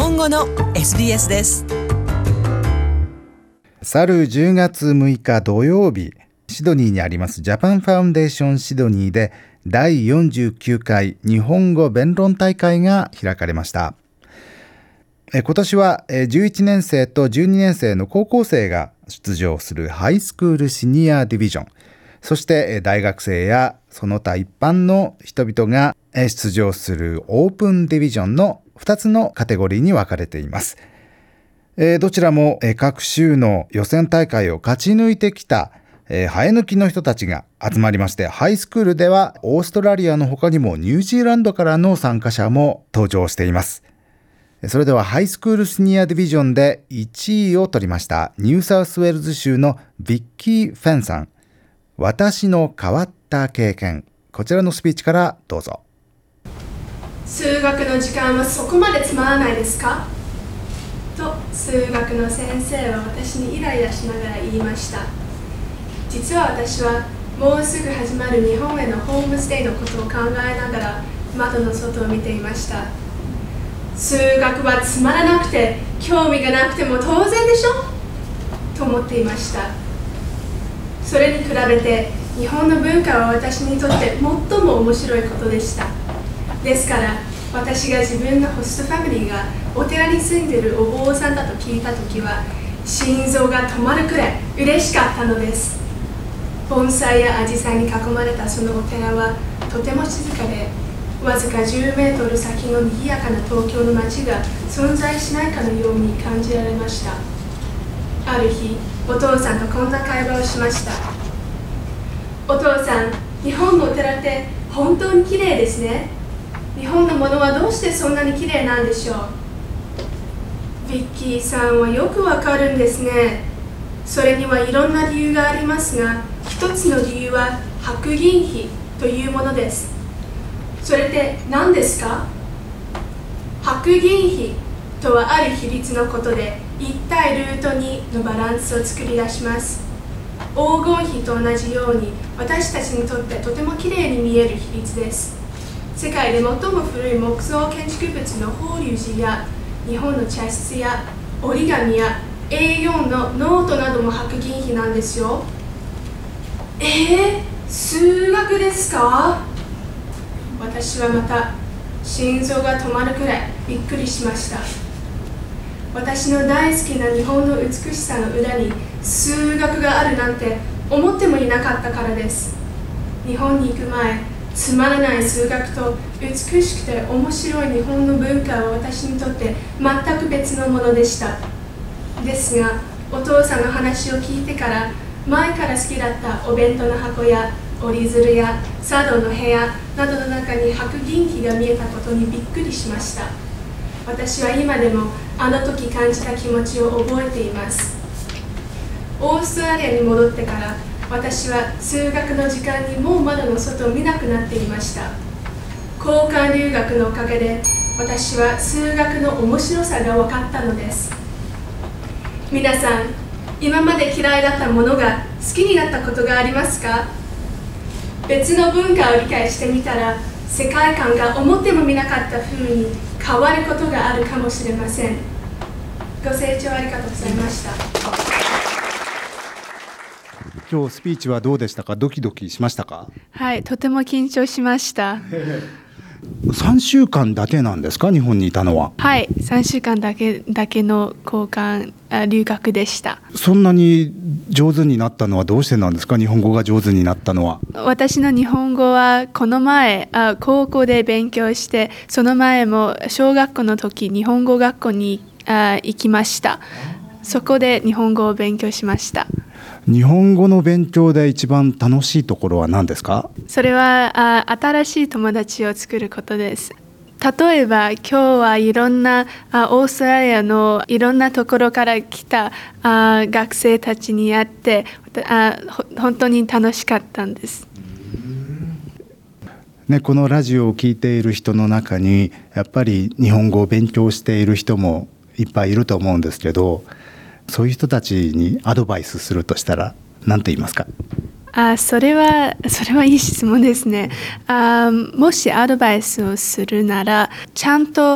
本語の SBS です。 去る10月6日土曜日、シドニーにありますジャパンファウンデーションシドニーで第49回日本語弁論大会が開かれました。今年は11年生と12年生の高校生が出場するハイスクールシニアディビジョン、そして大学生やその他一般の人々が出場するオープンディビジョンの2つのカテゴリーに分かれています。どちらも各州の予選大会を勝ち抜いてきた生え抜きの人たちが集まりまして、ハイスクールではオーストラリアの他にもニュージーランドからの参加者も登場しています。それではハイスクールシニアディビジョンで1位を取りましたニューサウスウェールズ州のビッキー・フェンさん、私の変わった経験、こちらのスピーチからどうぞ。 数学の時間はそこまでつまらないですかと数学の先生は私にイライラしながら言いました。実は私はもうすぐ始まる日本へのホームステイのことを考えながら窓の外を見ていました。数学はつまらなくて興味がなくても当然でしょと思っていました。それに比べて日本の文化は私にとって最も面白いことでした。ですから私が自分のホストファミリーがお寺に住んでいるお坊さんだと聞いたときは心臓が止まるくらい嬉しかったのです。盆栽やアジサイに囲まれたそのお寺はとても静かで、わずか10メートル先の賑やかな東京の街が存在しないかのように感じられました。ある日、お父さんとこんな会話をしました。お父さん、日本のお寺って本当に綺麗ですね。日本のものはどうしてそんなに綺麗なんでしょう。ビッキーさんはよくわかるんですね。それにはいろんな理由がありますが、一つの理由は白銀比というものです。それって何ですか？白銀比とはある比率のことで、1対ルート2のバランスを作り出します。黄金比と同じように私たちにとってとてもきれいに見える比率です。世界で最も古い木造建築物の法隆寺や日本の茶室や折り紙や A4 のノートなども白銀比なんですよ。数学ですか？私はまた心臓が止まるくらいびっくりしました。私の大好きな日本の美しさの裏に数学があるなんて思ってもいなかったからです。日本に行く前、つまらない数学と美しくて面白い日本の文化は私にとって全く別のものでした。ですが、お父さんの話を聞いてから前から好きだったお弁当の箱や折り鶴や茶道の部屋などの中に白銀比が見えたことにびっくりしました。私は今でもあの時感じた気持ちを覚えています。オーストラリアに戻ってから私は数学の時間にもう窓の外を見なくなっていました。交換留学のおかげで私は数学の面白さが分かったのです。皆さん、今まで嫌いだったものが好きになったことがありますか？別の文化を理解してみたら世界観が思ってもみなかった風に変わることがあるかもしれません。ご清聴ありがとうございました。 今日スピーチはどうでしたか？ドキドキしましたか？ はい、とても緊張しました。 3週間だけなんですか？日本にいたのは。 はい、3週間だけの交換留学でした。 そんなに上手になったのはどうしてなんですか？日本語が上手になったのは。 私の日本語はこの前高校で勉強して、その前も小学校の時日本語学校に行きました。そこで日本語を勉強しました。 日本語の勉強で一番楽しいところは何ですか？ それは新しい友達を作ることです。例えば今日はいろんなオーストラリアのいろんなところから来た学生たちに会って本当に楽しかったんです。 ね、このラジオを聞いている人の中にやっぱり日本語を勉強している人もいっぱいいると思うんですけど、そういう人たちにアドバイスするとしたら何て言いますか？ それはいい質問ですね。もしアドバイスをするならちゃんと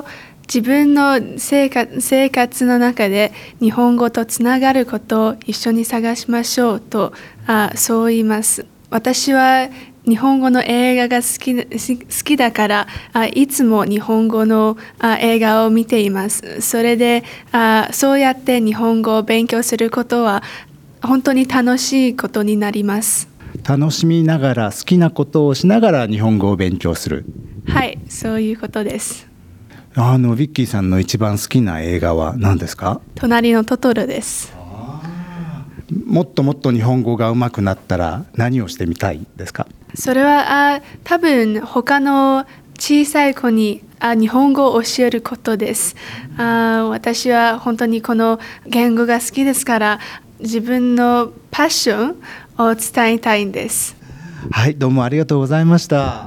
自分の生活の中で日本語とつながることを一緒に探しましょうとそう言います。私は日本語の映画が好きだからいつも日本語の映画を見ています。それでそうやって日本語を勉強することは本当に楽しいことになります。 楽しみながら好きなことをしながら日本語を勉強する。 はい、そういうことです。 ビッキーさんの一番好きな映画は何ですか？ 隣のトトロです。 もっともっと日本語が上手くなったら何をしてみたいですか？ それは多分他の小さい子に日本語を教えることです。私は本当にこの言語が好きですから自分のパッションを伝えたいんです。 はい、どうもありがとうございました。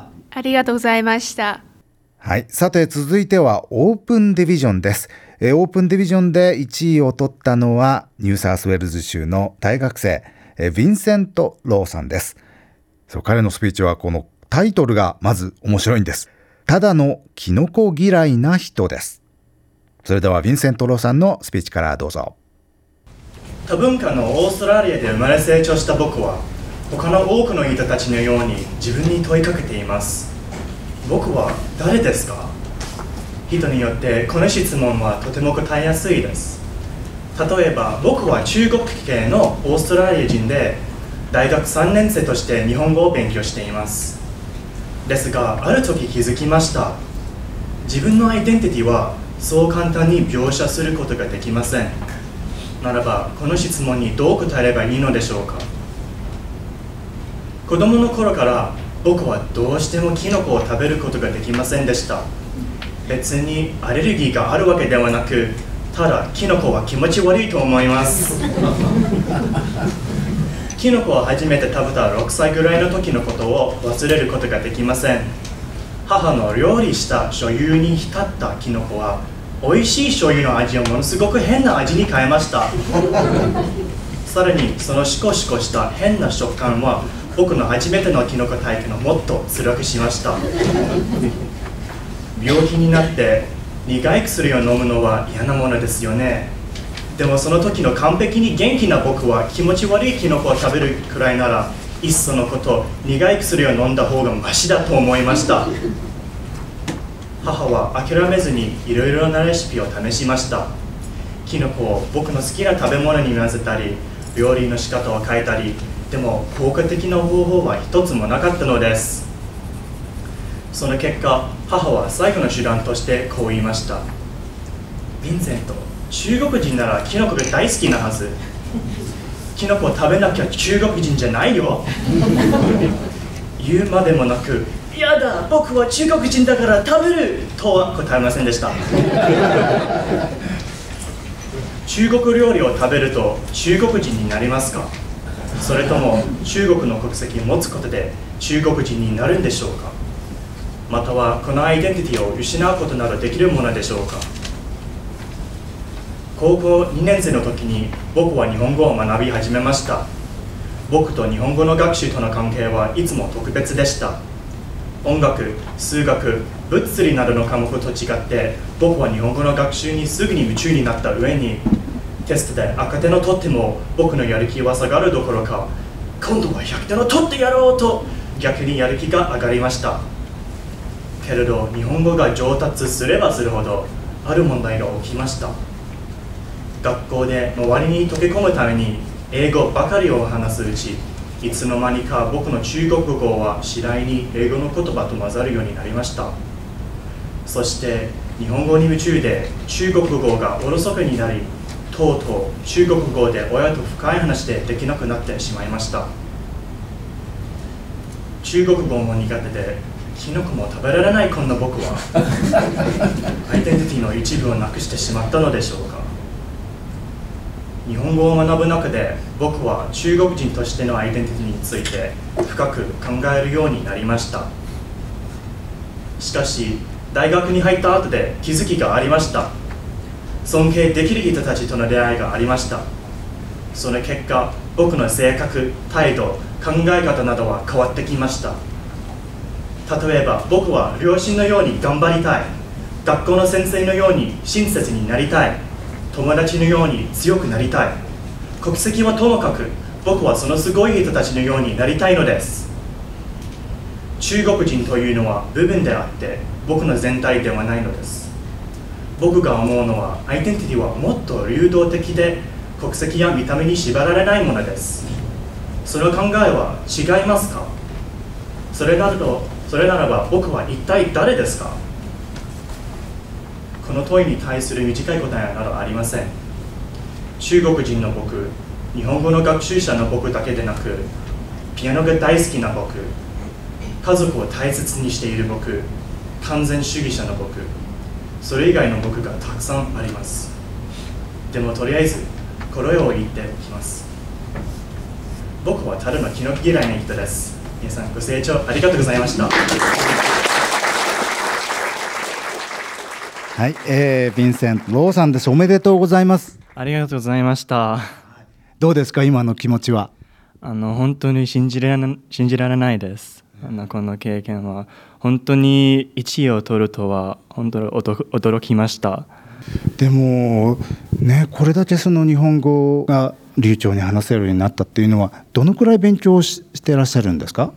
ありがとうございました。 はい、さて続いてはオープンディビジョンです。オープンディビジョンで1位を取ったのはニューサウスウェールズ州の大学生ヴィンセント・ローさんです。彼のスピーチはこのタイトルがまず面白いんです。ただのキノコ嫌いな人です。それではヴィンセント・ローさんのスピーチからどうぞ。 多文化のオーストラリアで生まれ成長した僕は他の多くの人たちのように自分に問いかけています。僕は誰ですか？人によってこの質問はとても答えやすいです。例えば僕は中国系のオーストラリア人で大学3年生として日本語を勉強しています。ですがある時気づきました。自分のアイデンティティはそう簡単に描写することができません。ならばこの質問にどう答えればいいのでしょうか？子供の頃から僕はどうしてもキノコを食べることができませんでした。別にアレルギーがあるわけではなく、ただキノコは気持ち悪いと思いますキノコを初めて食べた6歳ぐらいの時のことを忘れることができません。母の料理した醤油に浸ったキノコは美味しい醤油の味をものすごく変な味に変えましたさらにそのシコシコした変な食感は僕の初めてのキノコ体験をもっと辛くしました病気になって苦い薬を飲むのは嫌なものですよね。でもその時の完璧に元気な僕は気持ち悪いキノコを食べるくらいならいっそのこと苦い薬を飲んだ方がマシだと思いました母は諦めずにいろいろなレシピを試しました。キノコを僕の好きな食べ物に混ぜたり料理の仕方を変えたり、でも効果的な方法は一つもなかったのです。その結果、母は最後の手段としてこう言いました。ヴィンセント、中国人ならキノコが大好きなはず。キノコを食べなきゃ中国人じゃないよ言うまでもなく、やだ、僕は中国人だから食べるとは答えませんでした中国料理を食べると中国人になりますか？それとも中国の国籍を持つことで中国人になるんでしょうか？またはこのアイデンティティを失うことなどできるものでしょうか？高校2年生の時に僕は日本語を学び始めました。僕と日本語の学習との関係はいつも特別でした。音楽、数学、物理などの科目と違って僕は日本語の学習にすぐに夢中になった上にテストで赤点を取っても僕のやる気は下がるどころか今度は100点を取ってやろうと逆にやる気が上がりました。けれど日本語が上達すればするほどある問題が起きました。学校で周りに溶け込むために英語ばかりを話すうちいつの間にか僕の中国語は次第に英語の言葉と混ざるようになりました。そして日本語に夢中で中国語がおろそかになりとうとう中国語で親と深い話できなくなってしまいました。中国語も苦手でキノコも食べられないこんな僕はアイデンティティの一部をなくしてしまったのでしょうか。日本語を学ぶ中で僕は中国人としてのアイデンティティについて深く考えるようになりました。しかし大学に入った後で気づきがありました。尊敬できる人たちとの出会いがありました。その結果僕の性格、態度、考え方などは変わってきました。例えば僕は両親のように頑張りたい、 学校の先生のように親切になりたい。友達のように強くなりたい。国籍はともかく、僕はそのすごい人たちのようになりたいのです。中国人というのは部分であって、僕の全体ではないのです。僕が思うのは、アイデンティティはもっと流動的で、国籍や見た目に縛られないものです。その考えは違いますか？それならば僕は一体誰ですか？この問いに対する短い答えなどありません。中国人の僕、日本語の学習者の僕だけでなく、ピアノが大好きな僕、家族を大切にしている僕、完全主義者の僕、それ以外の僕がたくさんあります。でもとりあえず、これを言っておきます。僕はただの気の嫌いな人です。皆さんご清聴ありがとうございました。 はい、ヴィンセント・ローさんです。おめでとうございます。 ありがとうございました。 どうですか、今の気持ちは？ 本当に信じられないです。この経験は本当に1位を取るとは本当に驚きました。 でもね、これだけその日本語が流暢に話せるようになったっていうのは、どのくらい勉強してらっしゃるんですか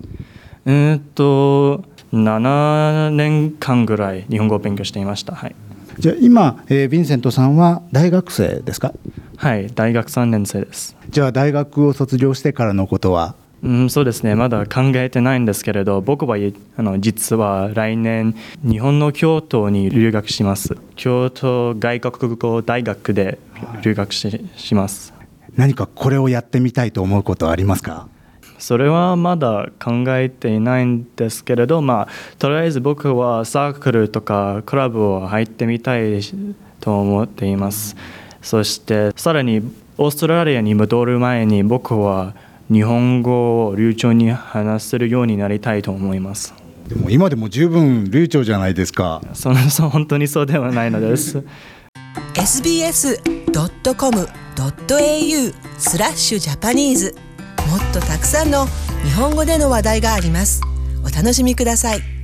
？7年間ぐらい日本語を勉強していました。はい。 じゃあ今、ヴィンセントさんは大学生ですか？ はい、大学3年生です。 じゃあ大学を卒業してからのことは？ そうですね、まだ考えてないんですけれど、僕は実は来年日本の京都に留学します。京都外国語大学で留学します。 何かこれをやってみたいと思うことはありますか？ それはまだ考えていないんですけれど、とりあえず僕はサークルとかクラブを入ってみたいと思っています。そしてさらにオーストラリアに戻る前に僕は日本語を流暢に話せるようになりたいと思います。 でも今でも十分流暢じゃないですか。 本当にそうではないのです。 sbs.com.au/Japanese もっとたくさんの日本語での話題があります。お楽しみください。